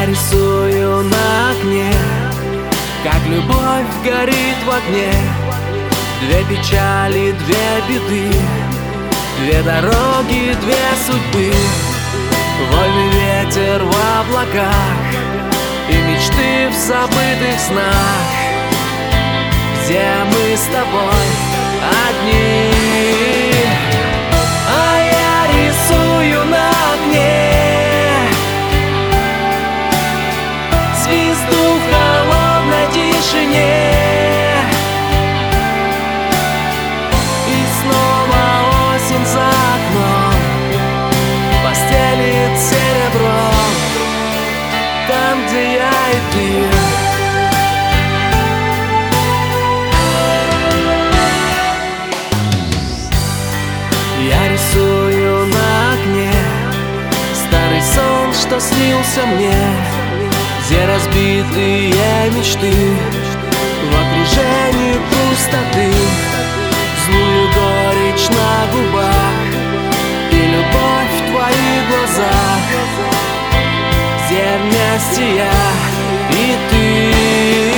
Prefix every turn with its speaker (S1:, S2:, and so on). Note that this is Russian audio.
S1: Я рисую на окне, как любовь горит в огне. Две печали, две беды, две дороги, две судьбы. Вольный ветер в облаках и мечты в забытых снах, где мы с тобой одни. А я рисую на окне звезду в холодной тишине. И снова осень за окном постелит серебро там, где я и ты. Я рисую на окне старый сон, что снился мне, где разбитые мечты в окружении пустоты, злую горечь на губах и любовь в твоих глазах, где вместе я и ты.